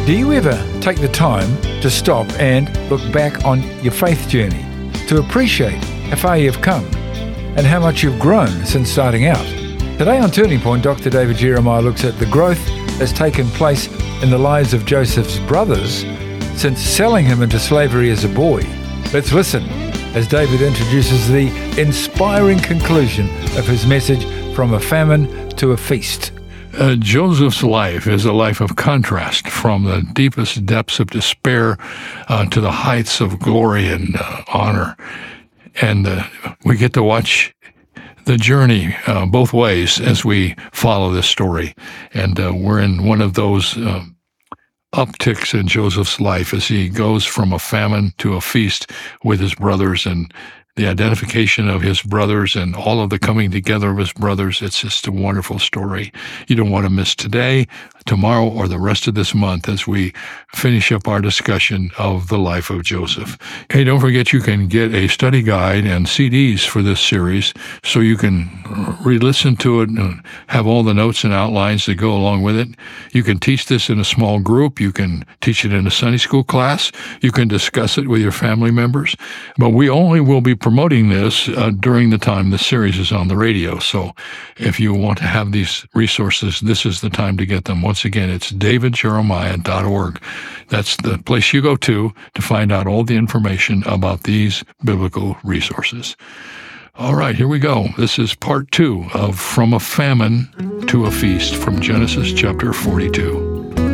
Do you ever take the time to stop and look back on your faith journey, to appreciate how far you've come and how much you've grown since starting out? Today on Turning Point, Dr. David Jeremiah looks at the growth that's taken place in the lives of Joseph's brothers since selling him into slavery as a boy. Let's listen as David introduces the inspiring conclusion of his message, From a Famine to a Feast. Joseph's life is a life of contrast, from the deepest depths of despair to the heights of glory and honor. And we get to watch the journey both ways as we follow this story. And we're in one of those upticks in Joseph's life as he goes from a famine to a feast with his brothers, and the identification of his brothers and all of the coming together of his brothers. It's just a wonderful story. You don't want to miss today, tomorrow, or the rest of this month as we finish up our discussion of the life of Joseph. Hey, don't forget you can get a study guide and CDs for this series so you can re-listen to it and have all the notes and outlines that go along with it. You can teach this in a small group. You can teach it in a Sunday school class. You can discuss it with your family members. But we only will be promoting this during the time the series is on the radio. So if you want to have these resources, this is the time to get them. Once again, it's davidjeremiah.org. That's the place you go to find out all the information about these biblical resources. All right, here we go. This is part 2 of From a Famine to a Feast from Genesis chapter 42.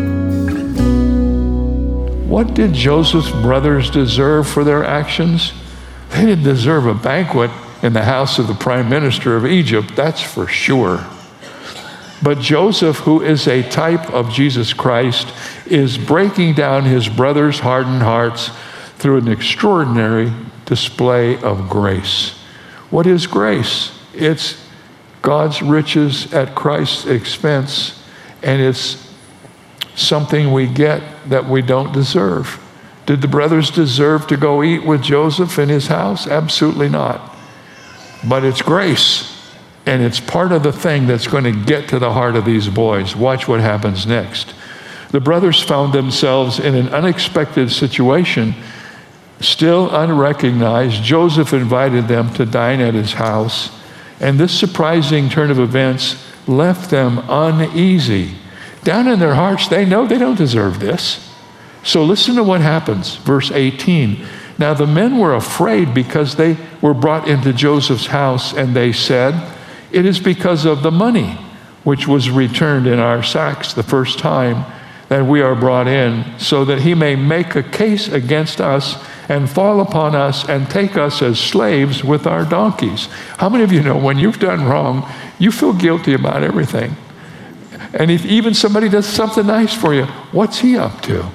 What did Joseph's brothers deserve for their actions? They didn't deserve a banquet in the house of the prime minister of Egypt, that's for sure. But Joseph, who is a type of Jesus Christ, is breaking down his brothers' hardened hearts through an extraordinary display of grace. What is grace? It's God's riches at Christ's expense, and it's something we get that we don't deserve. Did the brothers deserve to go eat with Joseph in his house? Absolutely not. But it's grace, and it's part of the thing that's going to get to the heart of these boys. Watch what happens next. The brothers found themselves in an unexpected situation. Still unrecognized, Joseph invited them to dine at his house, and this surprising turn of events left them uneasy. Down in their hearts, they know they don't deserve this. So listen to what happens, verse 18. Now the men were afraid because they were brought into Joseph's house, and they said, "It is because of the money which was returned in our sacks the first time that we are brought in, so that he may make a case against us and fall upon us and take us as slaves with our donkeys." How many of you know when you've done wrong, you feel guilty about everything? And if even somebody does something nice for you, what's he up to?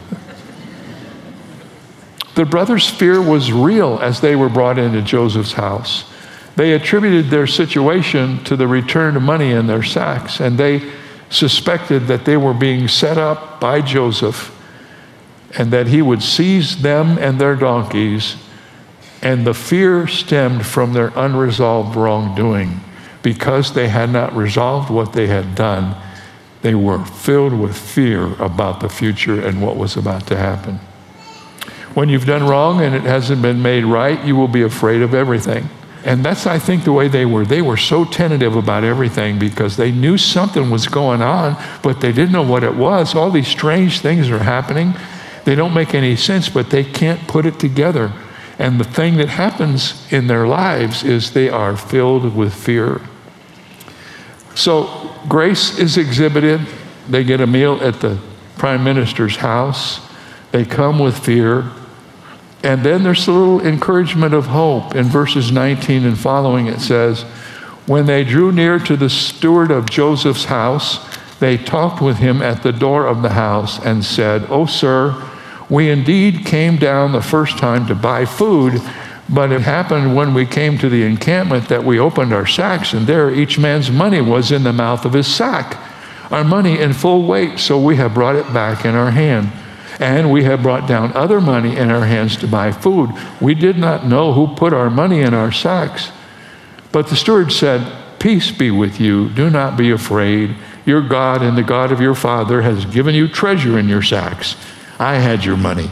The brothers' fear was real as they were brought into Joseph's house. They attributed their situation to the return of money in their sacks, and they suspected that they were being set up by Joseph and that he would seize them and their donkeys, and the fear stemmed from their unresolved wrongdoing. Because they had not resolved what they had done, they were filled with fear about the future and what was about to happen. When you've done wrong and it hasn't been made right, you will be afraid of everything. And that's, I think, the way they were. They were so tentative about everything because they knew something was going on, but they didn't know what it was. All these strange things are happening. They don't make any sense, but they can't put it together. And the thing that happens in their lives is they are filled with fear. So grace is exhibited. They get a meal at the prime minister's house. They come with fear. And then there's a little encouragement of hope. In verses 19 and following, it says, "When they drew near to the steward of Joseph's house, they talked with him at the door of the house and said, 'O sir, we indeed came down the first time to buy food, but it happened when we came to the encampment that we opened our sacks, and there each man's money was in the mouth of his sack, our money in full weight, so we have brought it back in our hand. And we have brought down other money in our hands to buy food. We did not know who put our money in our sacks.' But the steward said, 'Peace be with you. Do not be afraid. your God and the God of your father has given you treasure in your sacks. I had your money."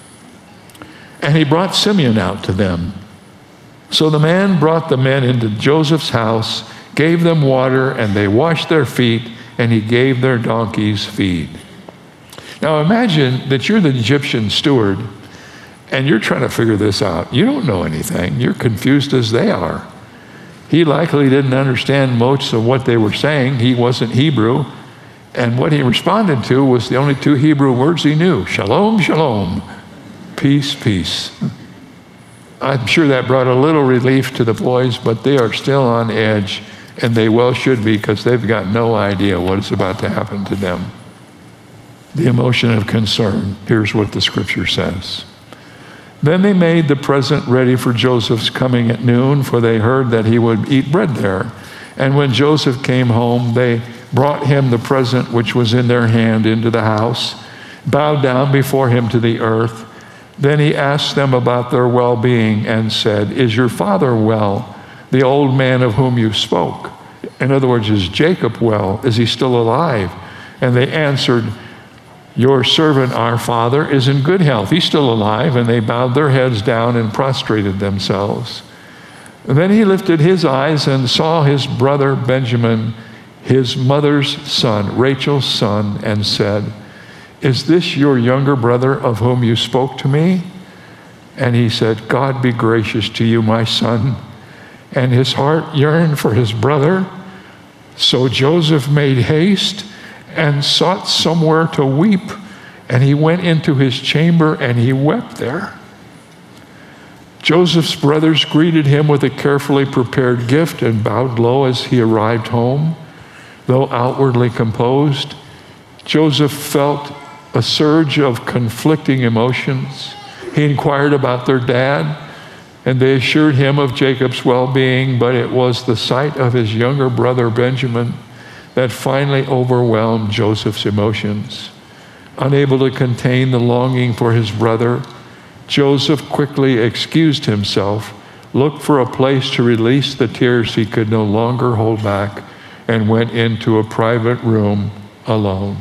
And he brought Simeon out to them. So the man brought the men into Joseph's house, gave them water, and they washed their feet, and he gave their donkeys feed. Now imagine that you're the Egyptian steward, and you're trying to figure this out. You don't know anything. You're confused as they are. He likely didn't understand most of what they were saying. He wasn't Hebrew. And what he responded to was the only two Hebrew words he knew: shalom, shalom, peace, peace. I'm sure that brought a little relief to the boys, but they are still on edge, and they well should be, because they've got no idea what is about to happen to them. The emotion of concern. Here's what the scripture says. Then they made the present ready for Joseph's coming at noon, for they heard that he would eat bread there. And when Joseph came home, they brought him the present which was in their hand into the house, bowed down before him to the earth. Then he asked them about their well-being and said, "Is your father well, the old man of whom you spoke?" In other words, is Jacob well? Is he still alive? And they answered, "Your servant, our father, is in good health. He's still alive." And they bowed their heads down and prostrated themselves. And then he lifted his eyes and saw his brother Benjamin, his mother's son, Rachel's son, and said, "Is this your younger brother of whom you spoke to me?" And he said, "God be gracious to you, my son." And his heart yearned for his brother. So Joseph made haste and sought somewhere to weep. And he went into his chamber and he wept there. Joseph's brothers greeted him with a carefully prepared gift and bowed low as he arrived home. Though outwardly composed, Joseph felt a surge of conflicting emotions. He inquired about their dad, and they assured him of Jacob's well-being, but it was the sight of his younger brother Benjamin that finally overwhelmed Joseph's emotions. Unable to contain the longing for his brother, Joseph quickly excused himself, looked for a place to release the tears he could no longer hold back, and went into a private room alone.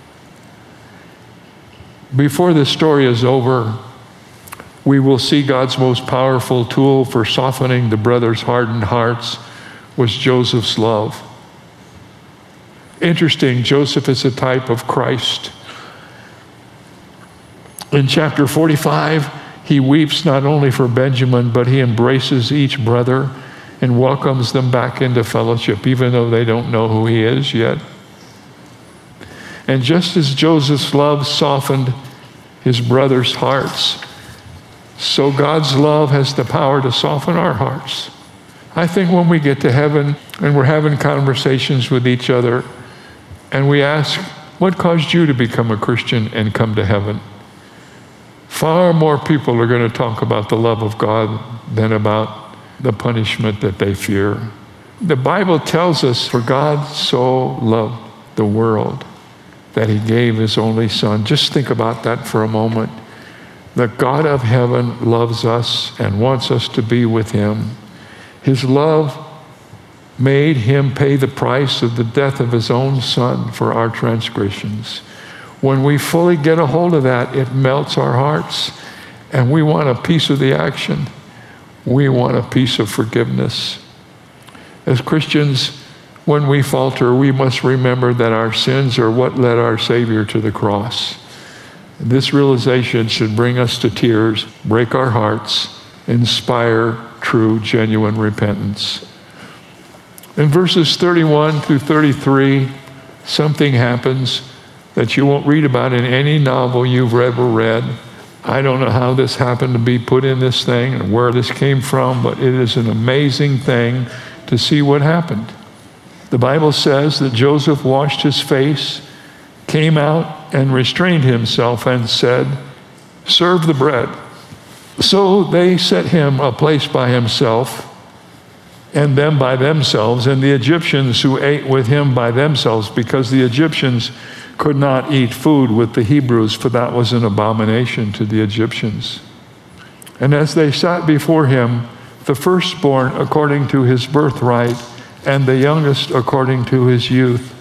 Before this story is over, we will see God's most powerful tool for softening the brothers' hardened hearts was Joseph's love. Interesting, Joseph is a type of Christ. In chapter 45, he weeps not only for Benjamin, but he embraces each brother and welcomes them back into fellowship, even though they don't know who he is yet. And just as Joseph's love softened his brothers' hearts, so God's love has the power to soften our hearts. I think when we get to heaven and we're having conversations with each other and we ask, "What caused you to become a Christian and come to heaven?" Far more people are going to talk about the love of God than about the punishment that they fear. The Bible tells us, "For God so loved the world that he gave his only son." Just think about that for a moment. The God of heaven loves us and wants us to be with him. His love made him pay the price of the death of his own son for our transgressions. When we fully get a hold of that, it melts our hearts, and we want a piece of the action. We want a piece of forgiveness. As Christians, when we falter, we must remember that our sins are what led our Savior to the cross. This realization should bring us to tears, break our hearts, inspire true, genuine repentance. In verses 31 through 33, something happens that you won't read about in any novel you've ever read. I don't know how this happened to be put in this thing and where this came from, but it is an amazing thing to see what happened. The Bible says that Joseph washed his face, came out and restrained himself and said, "Serve the bread." So they set him a place by himself and them by themselves, and the Egyptians who ate with him by themselves, because the Egyptians could not eat food with the Hebrews, for that was an abomination to the Egyptians. And as they sat before him, the firstborn according to his birthright, and the youngest according to his youth,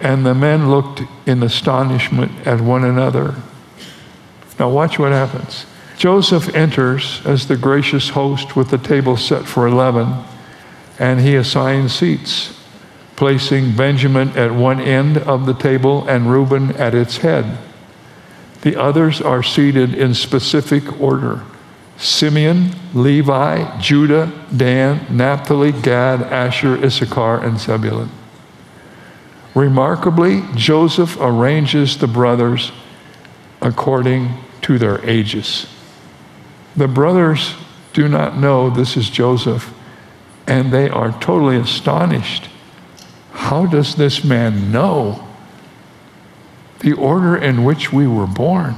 And the men looked in astonishment at one another. Now watch what happens. Joseph enters as the gracious host with the table set for 11, and he assigns seats, placing Benjamin at one end of the table and Reuben at its head. The others are seated in specific order: Simeon, Levi, Judah, Dan, Naphtali, Gad, Asher, Issachar, and Zebulun. Remarkably, Joseph arranges the brothers according to their ages. The brothers do not know this is Joseph, and they are totally astonished. How does this man know the order in which we were born?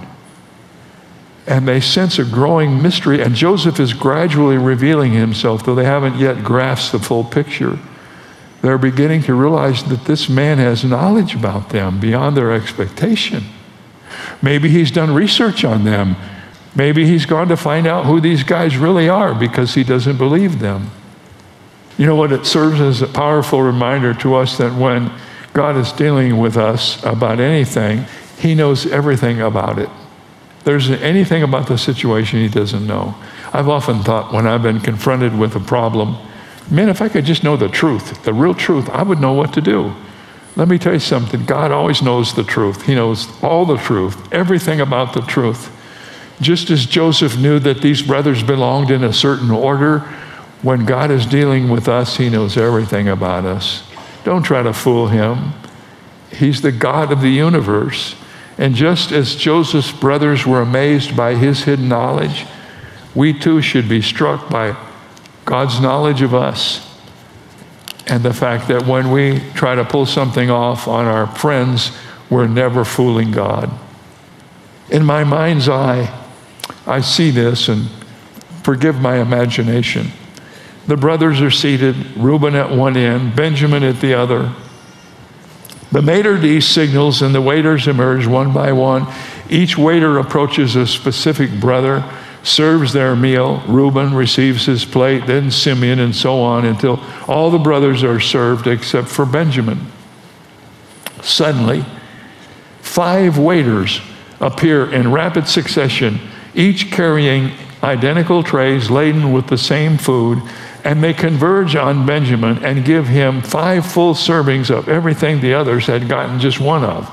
And they sense a growing mystery, and Joseph is gradually revealing himself, though they haven't yet grasped the full picture. They're beginning to realize that this man has knowledge about them beyond their expectation. Maybe he's done research on them. Maybe he's gone to find out who these guys really are because he doesn't believe them. You know what? It serves as a powerful reminder to us that when God is dealing with us about anything, he knows everything about it. There isn't anything about the situation he doesn't know. I've often thought when I've been confronted with a problem, man, if I could just know the truth, the real truth, I would know what to do. Let me tell you something. God always knows the truth. He knows all the truth, everything about the truth. Just as Joseph knew that these brothers belonged in a certain order, when God is dealing with us, he knows everything about us. Don't try to fool him. He's the God of the universe. And just as Joseph's brothers were amazed by his hidden knowledge, we too should be struck by God's knowledge of us, and the fact that when we try to pull something off on our friends, we're never fooling God. In my mind's eye, I see this, and forgive my imagination. The brothers are seated, Reuben at one end, Benjamin at the other. The maitre d' signals and the waiters emerge one by one. Each waiter approaches a specific brother, serves their meal. Reuben receives his plate, then Simeon, and so on until all the brothers are served except for Benjamin. Suddenly, 5 waiters appear in rapid succession, each carrying identical trays laden with the same food, and they converge on Benjamin and give him 5 full servings of everything the others had gotten just one of.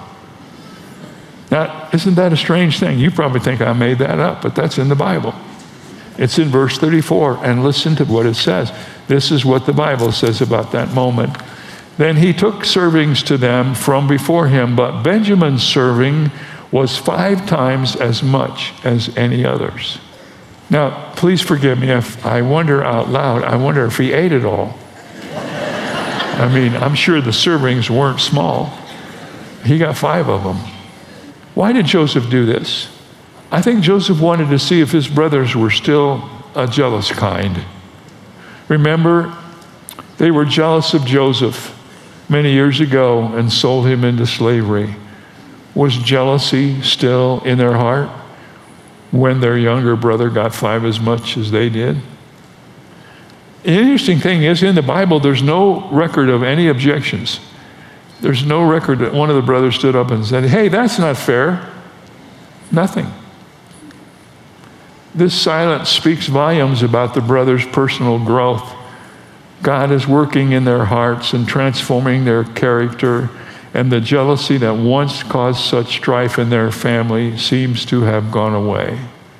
Now, isn't that a strange thing? You probably think I made that up, but that's in the Bible. It's in verse 34, and listen to what it says. This is what the Bible says about that moment. Then he took servings to them from before him, but Benjamin's serving was 5 times as much as any others. Now, please forgive me if I wonder out loud, I wonder if he ate it all. I mean, I'm sure the servings weren't small. He got 5 of them. Why did Joseph do this? I think Joseph wanted to see if his brothers were still a jealous kind. Remember, they were jealous of Joseph many years ago and sold him into slavery. Was jealousy still in their heart when their younger brother got 5 as much as they did? The interesting thing is, in the Bible, there's no record of any objections. There's no record that one of the brothers stood up and said, hey, that's not fair. Nothing. This silence speaks volumes about the brothers' personal growth. God is working in their hearts and transforming their character, and the jealousy that once caused such strife in their family seems to have gone away.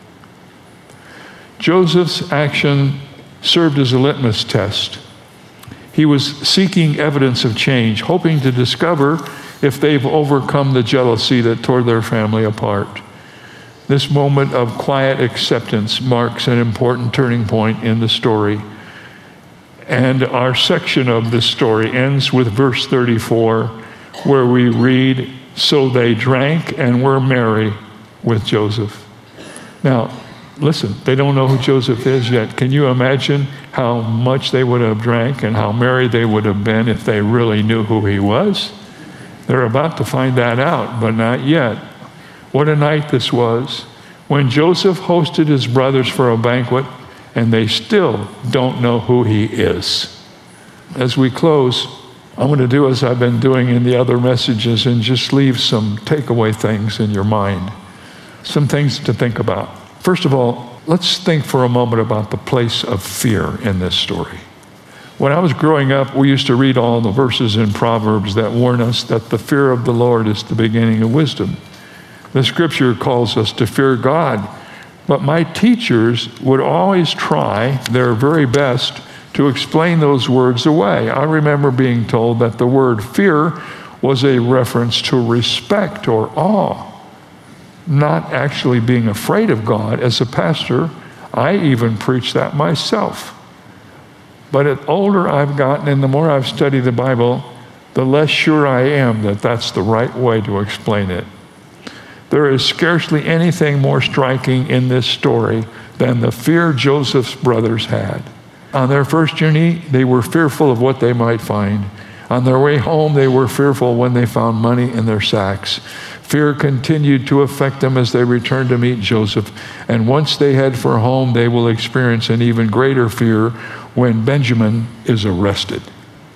Joseph's action served as a litmus test. He was seeking evidence of change, hoping to discover if they've overcome the jealousy that tore their family apart. This moment of quiet acceptance marks an important turning point in the story. And our section of this story ends with verse 34, where we read, so they drank and were merry with Joseph. Now, listen, they don't know who Joseph is yet. Can you imagine how much they would have drank and how merry they would have been if they really knew who he was? They're about to find that out, but not yet. What a night this was, when Joseph hosted his brothers for a banquet, and they still don't know who he is. As we close, I'm going to do as I've been doing in the other messages and just leave some takeaway things in your mind, some things to think about. First of all, let's think for a moment about the place of fear in this story. When I was growing up, we used to read all the verses in Proverbs that warn us that the fear of the Lord is the beginning of wisdom. The scripture calls us to fear God, but my teachers would always try their very best to explain those words away. I remember being told that the word fear was a reference to respect or awe, not actually being afraid of God. As a pastor, I even preach that myself. But the older I've gotten and the more I've studied the Bible, the less sure I am that that's the right way to explain it. There is scarcely anything more striking in this story than the fear Joseph's brothers had. On their first journey, they were fearful of what they might find. On their way home, they were fearful when they found money in their sacks. Fear continued to affect them as they returned to meet Joseph. And once they head for home, they will experience an even greater fear when Benjamin is arrested.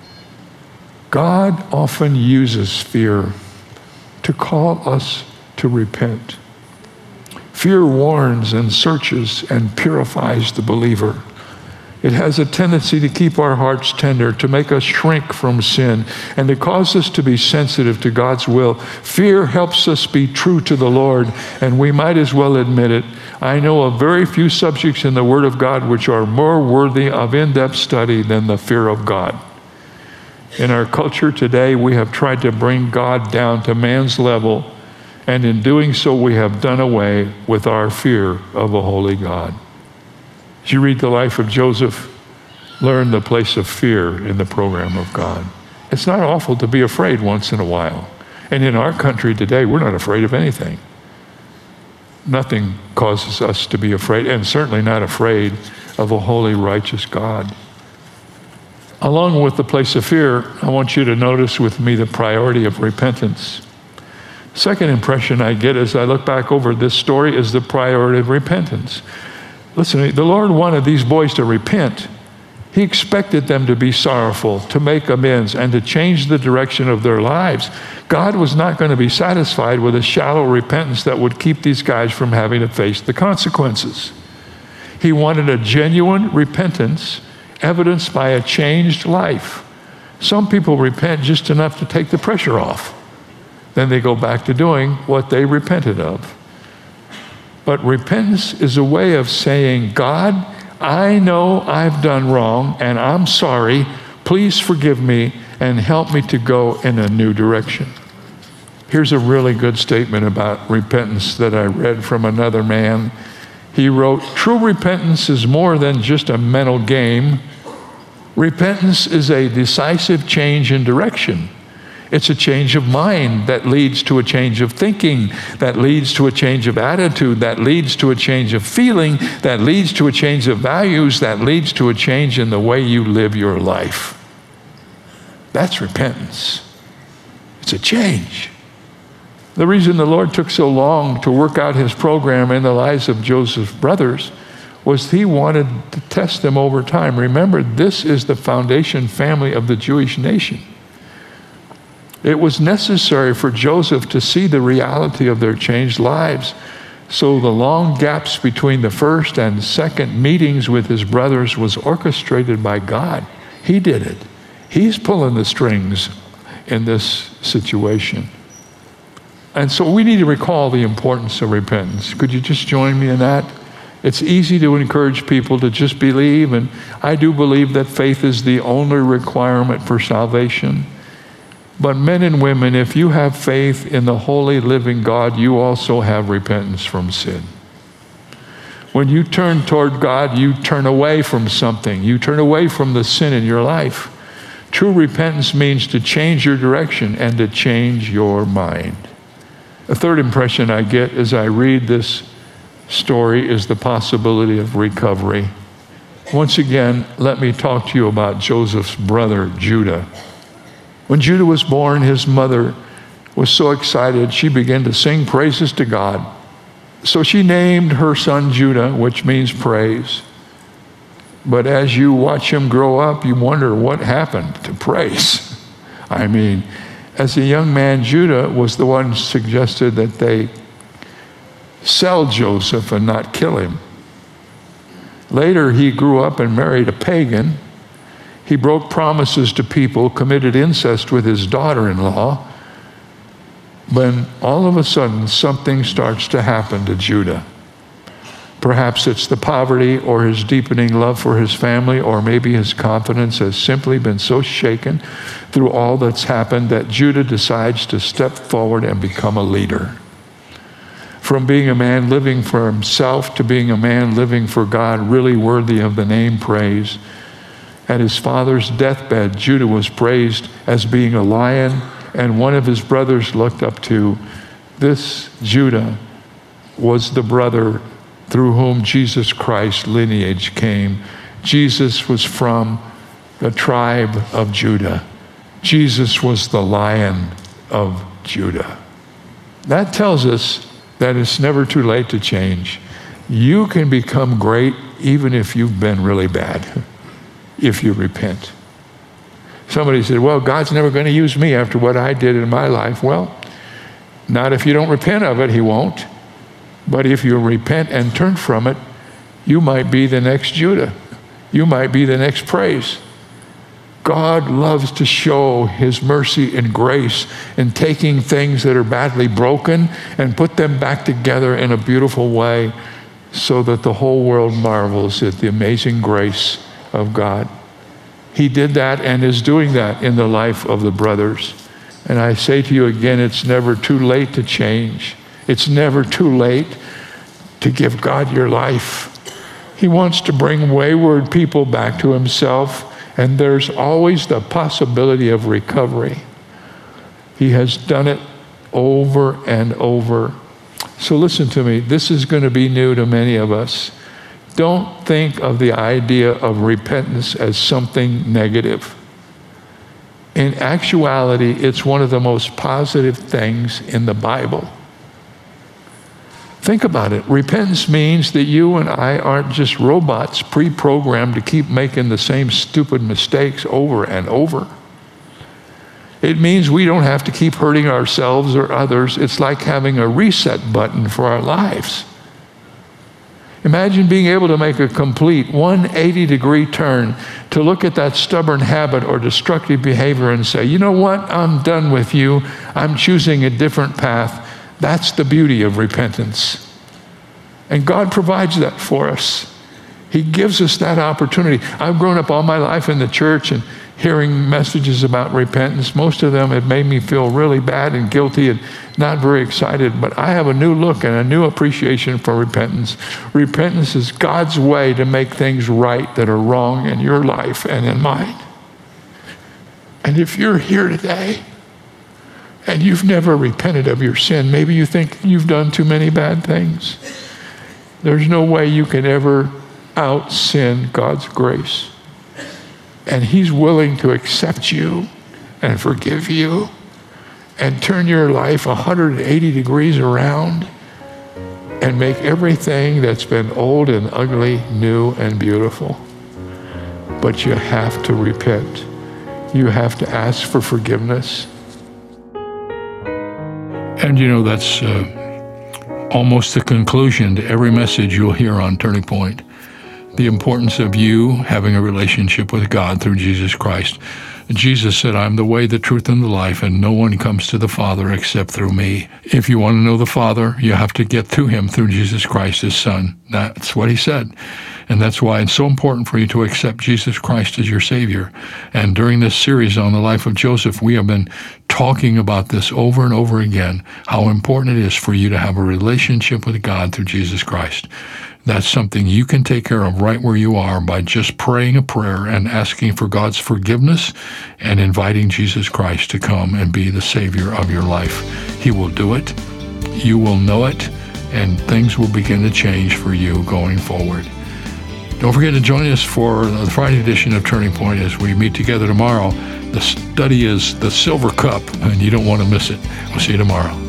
God often uses fear to call us to repent. Fear warns and searches and purifies the believer. It has a tendency to keep our hearts tender, to make us shrink from sin, and to cause us to be sensitive to God's will. Fear helps us be true to the Lord, and we might as well admit it. I know of very few subjects in the Word of God which are more worthy of in-depth study than the fear of God. In our culture today, we have tried to bring God down to man's level, and in doing so, we have done away with our fear of a holy God. As you read the life of Joseph, learn the place of fear in the program of God. It's not awful to be afraid once in a while. And in our country today, we're not afraid of anything. Nothing causes us to be afraid, and certainly not afraid of a holy, righteous God. Along with the place of fear, I want you to notice with me the priority of repentance. Second impression I get as I look back over this story is the priority of repentance. Listen, the Lord wanted these boys to repent. He expected them to be sorrowful, to make amends, and to change the direction of their lives. God was not going to be satisfied with a shallow repentance that would keep these guys from having to face the consequences. He wanted a genuine repentance evidenced by a changed life. Some people repent just enough to take the pressure off. Then they go back to doing what they repented of. But repentance is a way of saying, God, I know I've done wrong and I'm sorry. Please forgive me and help me to go in a new direction. Here's a really good statement about repentance that I read from another man. He wrote, true repentance is more than just a mental game. Repentance is a decisive change in direction. It's a change of mind that leads to a change of thinking, that leads to a change of attitude, that leads to a change of feeling, that leads to a change of values, that leads to a change in the way you live your life. That's repentance. It's a change. The reason the Lord took so long to work out his program in the lives of Joseph's brothers was he wanted to test them over time. Remember, this is the foundation family of the Jewish nation. It was necessary for Joseph to see the reality of their changed lives. So the long gaps between the first and second meetings with his brothers was orchestrated by God. He did it. He's pulling the strings in this situation. And so we need to recall the importance of repentance. Could you just join me in that? It's easy to encourage people to just believe, and I do believe that faith is the only requirement for salvation. But men and women, if you have faith in the holy living God, you also have repentance from sin. When you turn toward God, you turn away from something. You turn away from the sin in your life. True repentance means to change your direction and to change your mind. A third impression I get as I read this story is the possibility of recovery. Once again, let me talk to you about Joseph's brother, Judah. When Judah was born, his mother was so excited, she began to sing praises to God. So she named her son Judah, which means praise. But as you watch him grow up, you wonder what happened to praise. I mean, as a young man, Judah was the one who suggested that they sell Joseph and not kill him. Later, he grew up and married a pagan. He broke promises to people, committed incest with his daughter-in-law. When all of a sudden something starts to happen to Judah. Perhaps it's the poverty or his deepening love for his family, or maybe his confidence has simply been so shaken through all that's happened that Judah decides to step forward and become a leader. From being a man living for himself to being a man living for God, really worthy of the name praise. At his father's deathbed, Judah was praised as being a lion, and one of his brothers looked up to. This Judah was the brother through whom Jesus Christ's lineage came. Jesus was from the tribe of Judah. Jesus was the Lion of Judah. That tells us that it's never too late to change. You can become great even if you've been really bad, if you repent. Somebody said, well, God's never going to use me after what I did in my life. Well, not if you don't repent of it, he won't. But if you repent and turn from it, you might be the next Judah. You might be the next praise. God loves to show his mercy and grace in taking things that are badly broken and put them back together in a beautiful way so that the whole world marvels at the amazing grace of God. He did that and is doing that in the life of the brothers. And I say to you again, it's never too late to change. It's never too late to give God your life. He wants to bring wayward people back to himself, and there's always the possibility of recovery. He has done it over and over. So listen to me, this is going to be new to many of us. Don't think of the idea of repentance as something negative. In actuality, it's one of the most positive things in the Bible. Think about it. Repentance means that you and I aren't just robots pre-programmed to keep making the same stupid mistakes over and over. It means we don't have to keep hurting ourselves or others. It's like having a reset button for our lives. Imagine being able to make a complete 180-degree turn to look at that stubborn habit or destructive behavior and say, you know what, I'm done with you. I'm choosing a different path. That's the beauty of repentance. And God provides that for us. He gives us that opportunity. I've grown up all my life in the church and hearing messages about repentance. Most of them have made me feel really bad and guilty and not very excited, but I have a new look and a new appreciation for repentance. Repentance is God's way to make things right that are wrong in your life and in mine. And if you're here today and you've never repented of your sin, maybe you think you've done too many bad things. There's no way you can ever out-sin God's grace. And he's willing to accept you and forgive you and turn your life 180 degrees around and make everything that's been old and ugly new and beautiful. But you have to repent. You have to ask for forgiveness. And you know, that's almost the conclusion to every message you'll hear on Turning Point. The importance of you having a relationship with God through Jesus Christ. Jesus said, I'm the way, the truth, and the life, and no one comes to the Father except through me. If you want to know the Father, you have to get to him through Jesus Christ, his Son. That's what he said. And that's why it's so important for you to accept Jesus Christ as your Savior. And during this series on the life of Joseph, we have been talking about this over and over again, how important it is for you to have a relationship with God through Jesus Christ. That's something you can take care of right where you are by just praying a prayer and asking for God's forgiveness and inviting Jesus Christ to come and be the Savior of your life. He will do it, you will know it, and things will begin to change for you going forward. Don't forget to join us for the Friday edition of Turning Point as we meet together tomorrow. The study is the Silver Cup, and you don't want to miss it. We'll see you tomorrow.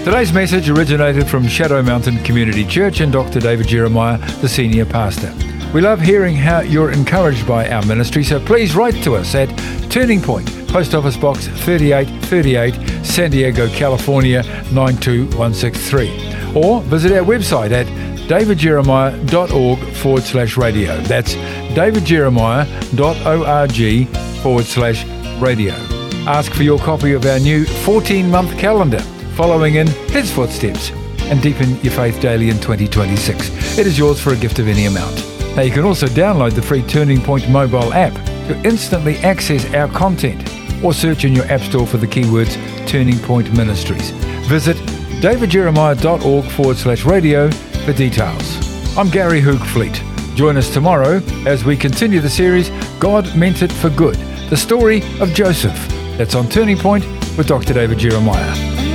Today's message originated from Shadow Mountain Community Church and Dr. David Jeremiah, the senior pastor. We love hearing how you're encouraged by our ministry, so please write to us at Turning Point, Post Office Box 3838, San Diego, California 92163. Or visit our website at davidjeremiah.org/radio. That's davidjeremiah.org/radio. Ask for your copy of our new 14-month calendar, following in his footsteps, and deepen your faith daily in 2026. It is yours for a gift of any amount. Now you can also download the free Turning Point mobile app to instantly access our content, or search in your app store for the keywords Turning Point Ministries. Visit davidjeremiah.org/radio for details. I'm Gary Hoogfleet. Join us tomorrow as we continue the series God Meant It for Good, the story of Joseph. That's on Turning Point with Dr. David Jeremiah.